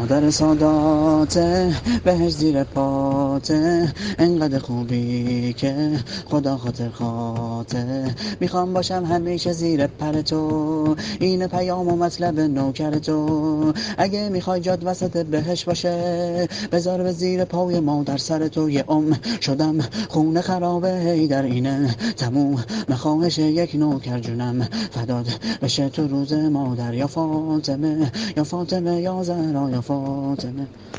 مادر ساداته بهش زیر پاته، انقدر خوبی که خدا خاطر خاطر. میخوام باشم همیشه زیر پر تو، این پیام و مطلب نوکر تو. اگه میخوای جاد وسط بهش باشه، بذار به زیر پای مادر سر تو. یه شدم خونه خرابه هی در اینه تموم مخواهش یک نوکر جونم فداد بشه تو روز مادر. یا فاطمه یا فاطمه یا زهرا یا فاطمه.